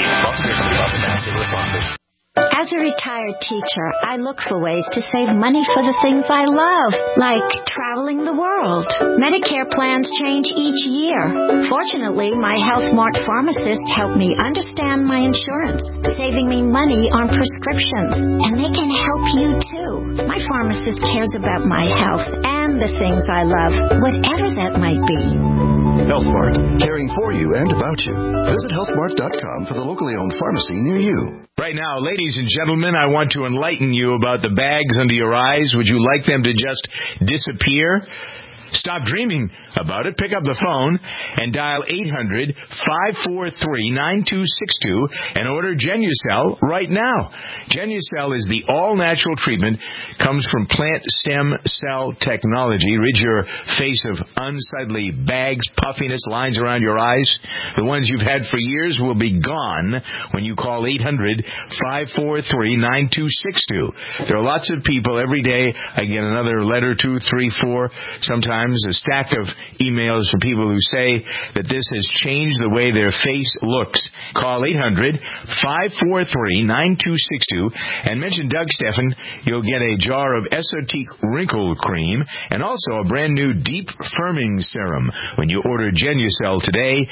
Speaker 9: As a retired teacher, I look for ways to save money for the things I love, like traveling the world. Medicare plans change each year. Fortunately, my HealthMart pharmacist helped me understand my insurance, saving me money on prescriptions. And they can help you, too. My pharmacist cares about my health and the things I love, whatever that might be.
Speaker 24: HealthMart, caring for you and about you. Visit healthmart.com for the locally owned pharmacy near you.
Speaker 5: Right now, ladies and gentlemen, I want to enlighten you about the bags under your eyes. Would you like them to just disappear? Stop dreaming about it. Pick up the phone and dial 800-543-9262 and order Genucel right now. Genucel is the all-natural treatment, comes from plant stem cell technology. Rid your face of unsightly bags, puffiness, lines around your eyes. The ones you've had for years will be gone when you call 800-543-9262. There are lots of people every day. I get another letter, 2, 3, 4, sometimes a stack of emails from people who say that this has changed the way their face looks. Call 800-543-9262 and mention Doug Steffen. You'll get a jar of Esotique Wrinkle Cream and also a brand new Deep Firming Serum when you order Genucel today.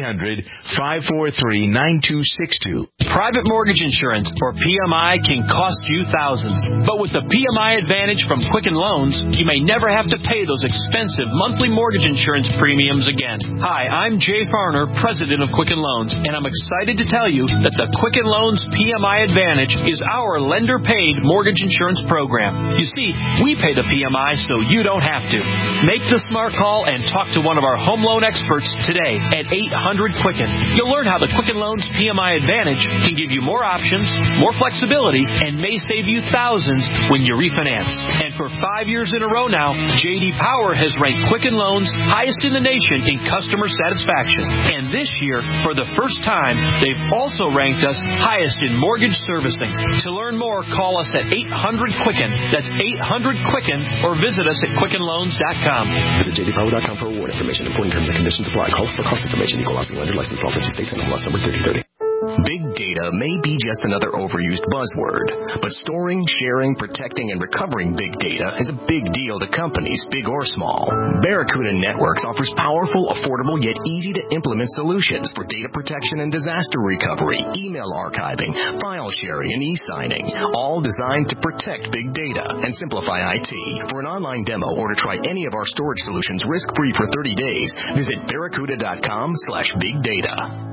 Speaker 5: 800-543-9262.
Speaker 3: Private mortgage insurance, or PMI, can cost you thousands. But with the PMI Advantage from Quicken Loans, you may never have to pay those expensive monthly mortgage insurance premiums again. Hi, I'm Jay Farner, president of Quicken Loans, and I'm excited to tell you that the Quicken Loans PMI Advantage is our lender-paid mortgage insurance program. You see, we pay the PMI so you don't have to. Make the smart call and talk to one of our home loan experts today at 800-QUICKEN. You'll learn how the Quicken Loans PMI Advantage can give you more options, more flexibility, and may save you thousands when you refinance. And for 5 years in a row now, J.D. Power has ranked Quicken Loans highest in the nation in customer satisfaction. And this year, for the first time, they've also ranked us highest in mortgage servicing. To learn more, call us at 800-QUICKEN. That's 800-QUICKEN, or visit us at QuickenLoans.com.
Speaker 13: Visit JDPower.com for award information. Important terms and conditions apply. Calls for cost information. Equal housing lender. License 12 50 states. NMLS number 3030.
Speaker 16: Big data may be just another overused buzzword, but storing, sharing, protecting, and recovering big data is a big deal to companies, big or small. Barracuda Networks offers powerful, affordable, yet easy-to-implement solutions for data protection and disaster recovery, email archiving, file sharing, and e-signing, all designed to protect big data and simplify IT. For an online demo or to try any of our storage solutions risk-free for 30 days, visit barracuda.com/bigdata.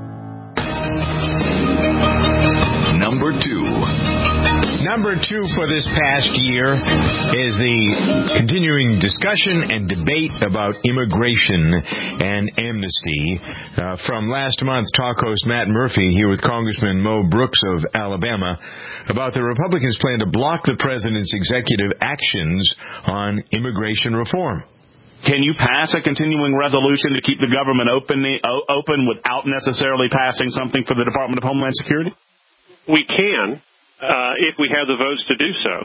Speaker 2: Number 2.
Speaker 5: Number 2 for this past year is the continuing discussion and debate about immigration and amnesty. From last month, talk host Matt Murphy here with Congressman Mo Brooks of Alabama about the Republicans' plan to block the president's executive actions on immigration reform.
Speaker 17: Can you pass a continuing resolution to keep the government open without necessarily passing something for the Department of Homeland Security?
Speaker 18: We can, if we have the votes to do so.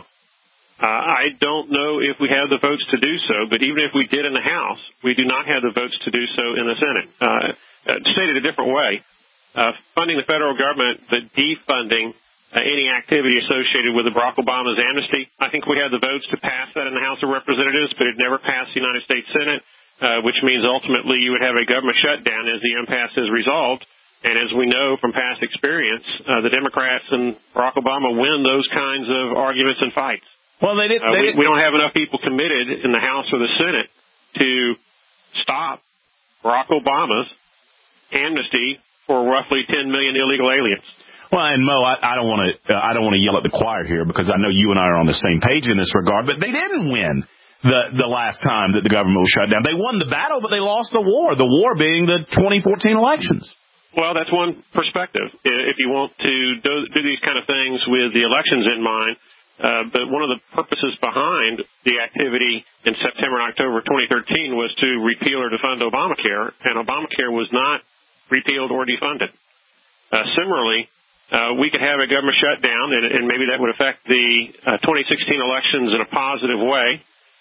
Speaker 18: I don't know if we have the votes to do so, but even if we did in the House, we do not have the votes to do so in the Senate. Stated a different way, funding the federal government, but defunding any activity associated with Barack Obama's amnesty. I think we have the votes to pass that in the House of Representatives, but it never passed the United States Senate, which means ultimately you would have a government shutdown as the impasse is resolved. And as we know from past experience, the Democrats and Barack Obama win those kinds of arguments and fights.
Speaker 17: Well, we
Speaker 18: don't have enough people committed in the House or the Senate to stop Barack Obama's amnesty for roughly 10 million illegal aliens.
Speaker 17: Well, and Mo, I don't want to yell at the choir here because I know you and I are on the same page in this regard, but they didn't win the last time that the government was shut down. They won the battle, but they lost the war being the 2014 elections.
Speaker 18: Well, that's one perspective, if you want to do these kind of things with the elections in mind. But one of the purposes behind the activity in September and October 2013 was to repeal or defund Obamacare, and Obamacare was not repealed or defunded. Similarly, we could have a government shutdown, and maybe that would affect the 2016 elections in a positive way.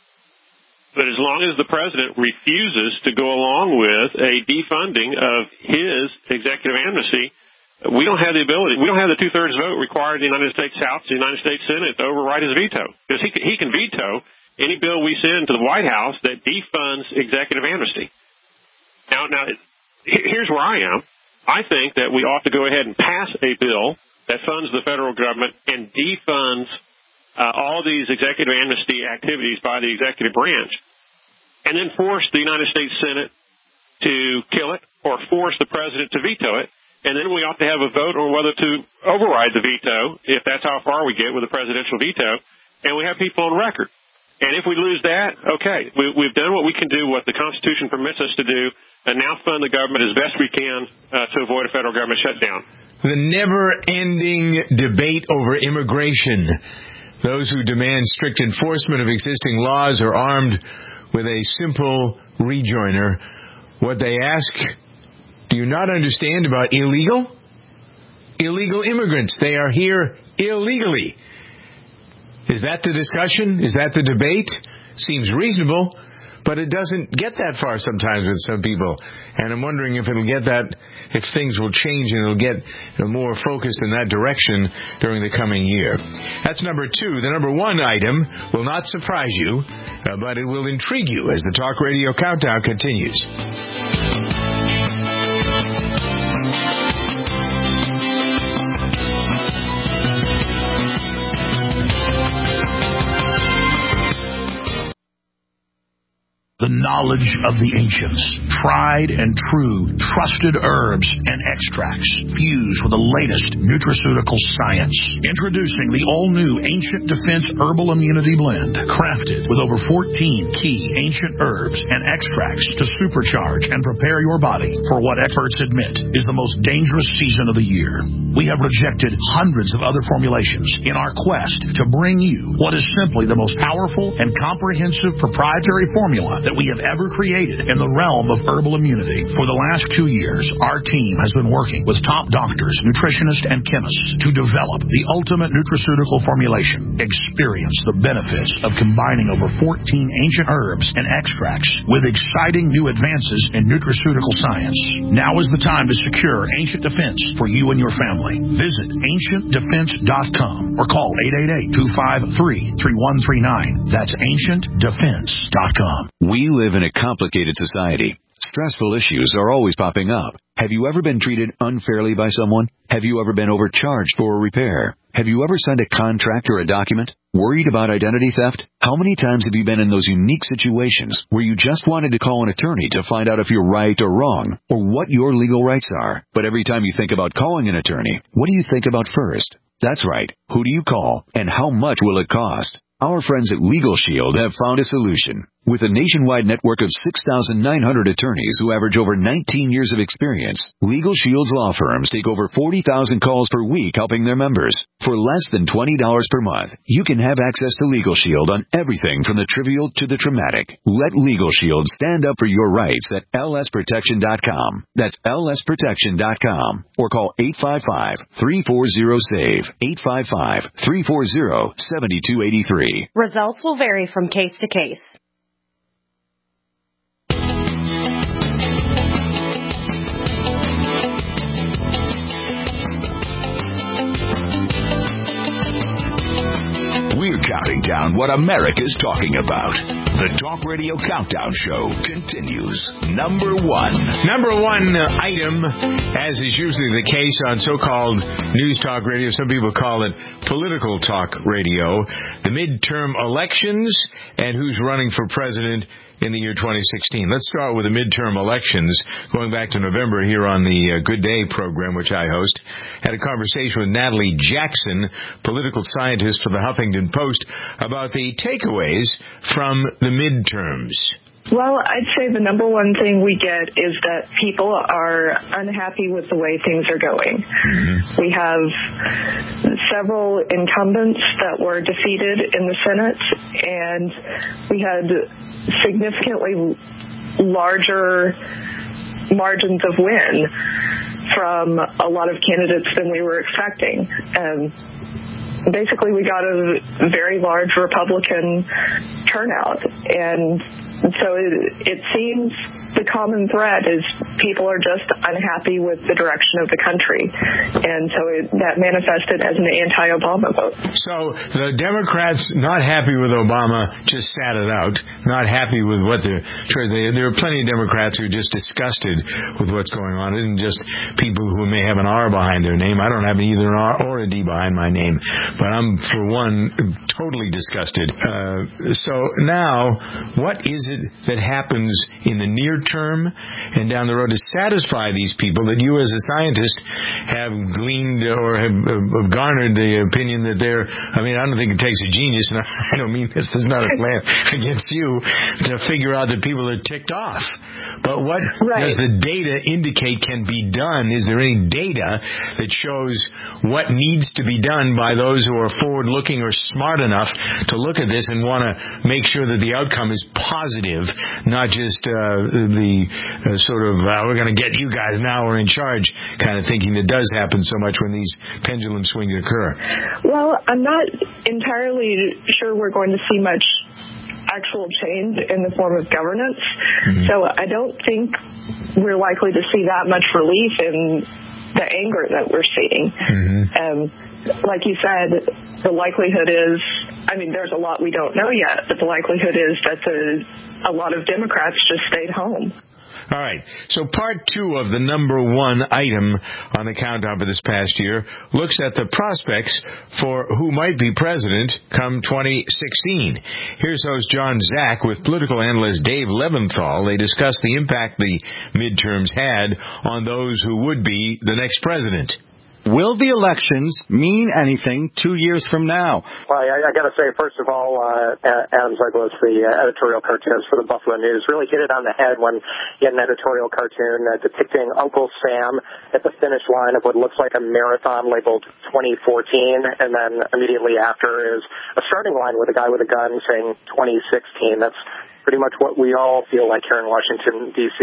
Speaker 18: But as long as the president refuses to go along with a defunding of his executive amnesty, we don't have the ability. We don't have the 2/3 vote required in the United States House, the United States Senate to override his veto. Because he can veto any bill we send to the White House that defunds executive amnesty. Now, here's where I am. I think that we ought to go ahead and pass a bill that funds the federal government and defunds all these executive amnesty activities by the executive branch, and then force the United States Senate to kill it or force the president to veto it. And then we ought to have a vote on whether to override the veto, if that's how far we get with a presidential veto, and we have people on record. And if we lose that, okay, we've done what we can do, what the Constitution permits us to do, and now fund the government as best we can to avoid a federal government shutdown.
Speaker 5: The never-ending debate over immigration. Those who demand strict enforcement of existing laws are armed with a simple rejoinder. What they ask, do you not understand about illegal? Illegal immigrants. They are here illegally. Is that the discussion? Is that the debate? Seems reasonable, but it doesn't get that far sometimes with some people. And I'm wondering if it'll get that, if things will change and it'll get more focused in that direction during the coming year. That's number 2. The number 1 item will not surprise you, but it will intrigue you as the Talk Radio Countdown continues.
Speaker 1: The knowledge of the ancients, tried and true, trusted herbs and extracts fused with the latest nutraceutical science. Introducing the all-new Ancient Defense Herbal Immunity Blend, crafted with over 14 key ancient herbs and extracts to supercharge and prepare your body for what experts admit is the most dangerous season of the year. We have rejected hundreds of other formulations in our quest to bring you what is simply the most powerful and comprehensive proprietary formula that we have ever created in the realm of herbal immunity. For the last 2 years, our team has been working with top doctors, nutritionists, and chemists to develop the ultimate nutraceutical formulation. Experience the benefits of combining over 14 ancient herbs and extracts with exciting new advances in nutraceutical science. Now is the time to secure Ancient Defense for you and your family. Visit AncientDefense.com or call 888-253-3139. That's AncientDefense.com.
Speaker 19: We live in a complicated society. Stressful issues are always popping up. Have you ever been treated unfairly by someone? Have you ever been overcharged for a repair? Have you ever signed a contract or a document? Worried about identity theft? How many times have you been in those unique situations where you just wanted to call an attorney to find out if you're right or wrong, or what your legal rights are? But every time you think about calling an attorney, what do you think about first? That's right. Who do you call, and how much will it cost? Our friends at Legal Shield have found a solution. With a nationwide network of 6,900 attorneys who average over 19 years of experience, Legal Shield's law firms take over 40,000 calls per week helping their members. For less than $20 per month, you can have access to Legal Shield on everything from the trivial to the traumatic. Let Legal Shield stand up for your rights at lsprotection.com. That's lsprotection.com. Or call 855-340-SAVE, 855-340-7283.
Speaker 20: Results will vary from case to case.
Speaker 2: We're counting down what America's talking about. The Talk Radio Countdown Show continues. Number 1.
Speaker 5: Number 1 item, as is usually the case on so-called news talk radio, some people call it political talk radio, the midterm elections and who's running for president in the year 2016. Let's start with the midterm elections. Going back to November here on the Good Day program, which I host, had a conversation with Natalie Jackson, political scientist for the Huffington Post, about the takeaways from the midterms.
Speaker 21: Well, I'd say the number one thing we get is that people are unhappy with the way things are going. Mm-hmm. We have several incumbents that were defeated in the Senate, and we had significantly larger margins of win from a lot of candidates than we were expecting. Basically, we got a very large Republican turnout, and so it seems the common thread is people are just unhappy with the direction of the country, and so that manifested as an anti-Obama vote.
Speaker 5: So the Democrats not happy with Obama just sat it out, not happy with what there are plenty of Democrats who are just disgusted with what's going on. It isn't just people who may have an R behind their name. I don't have either an R or a D behind my name, but I'm, for one, totally disgusted. So now, what is it that happens in the near term and down the road to satisfy these people that you as a scientist have gleaned or have garnered the opinion that they're, I mean, I don't think it takes a genius, and I don't mean this is not a slam against you, to figure out that people are ticked off. But what does the data indicate can be done? Is there any data that shows what needs to be done by those who are forward-looking or smart enough to look at this and want to make sure that the outcome is positive, not just we're going to get you guys, now we're in charge kind of thinking that does happen so much when these pendulum swings occur?
Speaker 21: Well, I'm not entirely sure we're going to see much actual change in the form of governance. Mm-hmm. So I don't think we're likely to see that much relief in the anger that we're seeing. Mm-hmm. Like you said, the likelihood is, I mean, there's a lot we don't know yet, but the likelihood is that a lot of Democrats just stayed home.
Speaker 5: All right. So part 2 of the number 1 item on the countdown for this past year looks at the prospects for who might be president come 2016. Here's host John Zack with political analyst Dave Leventhal. They discuss the impact the midterms had on those who would be the next president.
Speaker 4: Will the elections mean anything 2 years from now?
Speaker 7: Well, I got to say, first of all, Adam Douglas, the editorial cartoonist for the Buffalo News, really hit it on the head when he had an editorial cartoon depicting Uncle Sam at the finish line of what looks like a marathon labeled 2014, and then immediately after is a starting line with a guy with a gun saying 2016. That's pretty much what we all feel like here in Washington, D.C.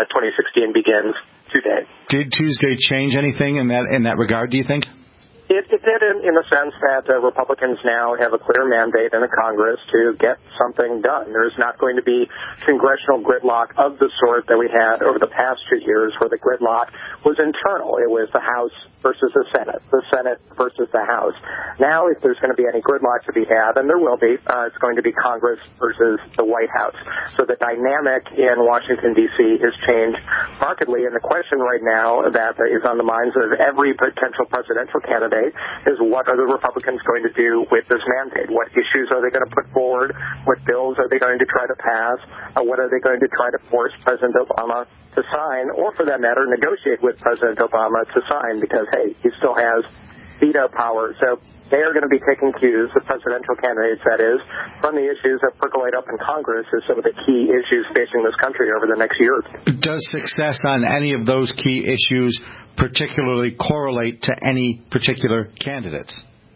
Speaker 7: 2016 begins today.
Speaker 4: Did Tuesday change anything in that regard, do you think?
Speaker 7: It did in the sense that Republicans now have a clear mandate in the Congress to get something done. There's not going to be congressional gridlock of the sort that we had over the past 2 years where the gridlock was internal. It was the House versus the Senate versus the House. Now, if there's going to be any gridlock to be had, and there will be, it's going to be Congress versus the White House. So the dynamic in Washington, D.C. has changed markedly, and the question right now that is on the minds of every potential presidential candidate is what are the Republicans going to do with this mandate? What issues are they going to put forward? What bills are they going to try to pass? What are they going to try to force President Obama to sign, or for that matter, negotiate with President Obama to sign? Because, hey, he still has veto power. So they are going to be taking cues, the presidential candidates, that is, from the issues that percolate up in Congress as some of the key issues facing this country over the next year.
Speaker 4: Does success on any of those key issues particularly correlate to any particular candidates?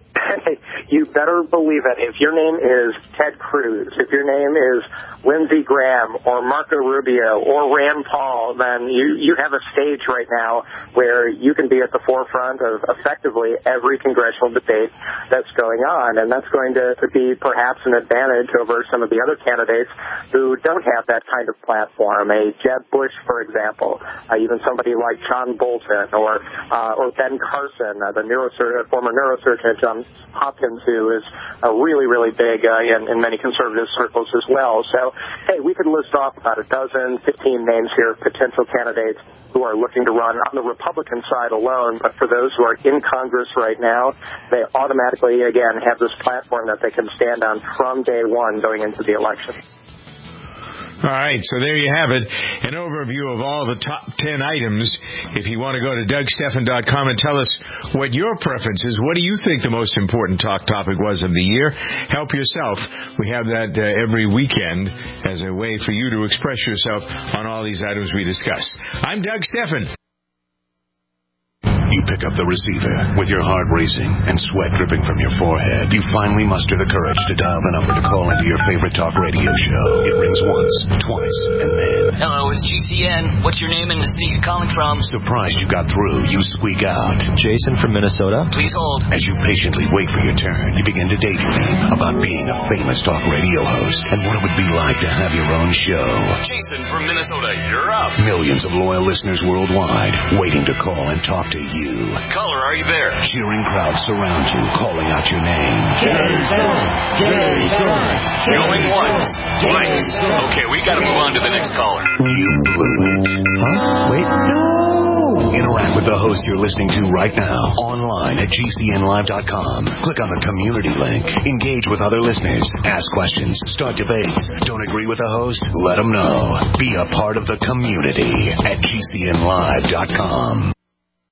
Speaker 7: You better believe it. If your name is Ted Cruz, if your name is Lindsey Graham or Marco Rubio or Rand Paul, then you have a stage right now where you can be at the forefront of effectively every congressional debate that's going on. And that's going to be perhaps an advantage over some of the other candidates who don't have that kind of platform. A Jeb Bush, for example, even somebody like John Bolton or Ben Carson, the former neurosurgeon at Johns Hopkins, who is really, really big in many conservative circles as well. So, hey, we could list off about 15 names here of potential candidates who are looking to run on the Republican side alone. But for those who are in Congress right now, they automatically, again, have this platform that they can stand on from day one going into the election.
Speaker 5: All right, so there you have it, an overview of all the top 10 items. If you want to go to DougStephan.com and tell us what your preference is, what do you think the most important talk topic was of the year? Help yourself. We have that every weekend as a way for you to express yourself on all these items we discussed. I'm Doug Stephan.
Speaker 1: You pick up the receiver with your heart racing and sweat dripping from your forehead. You finally muster the courage to dial the number to call into your favorite talk radio show. It rings once, twice, and then...
Speaker 15: Hello, it's GCN. What's your name and the state you're calling from?
Speaker 1: Surprised you got through, you squeak out.
Speaker 15: Jason from Minnesota. Please hold.
Speaker 1: As you patiently wait for your turn, you begin to daydream about being a famous talk radio host and what it would be like to have your own show.
Speaker 15: Jason from Minnesota, you're up.
Speaker 1: Millions of loyal listeners worldwide waiting to call and talk to you.
Speaker 15: Caller, are you there?
Speaker 1: Cheering crowds surround you, calling out your name.
Speaker 15: Jason! Jason! Going once, twice. Okay, we gotta move on to the next caller.
Speaker 1: You blew it.
Speaker 15: Huh? Wait. No!
Speaker 1: Interact
Speaker 6: with the host you're listening to right now. Online at GCNlive.com. Click on the community link. Engage with other listeners. Ask questions. Start debates. Don't agree with the host? Let them know. Be a part of the community at GCNlive.com.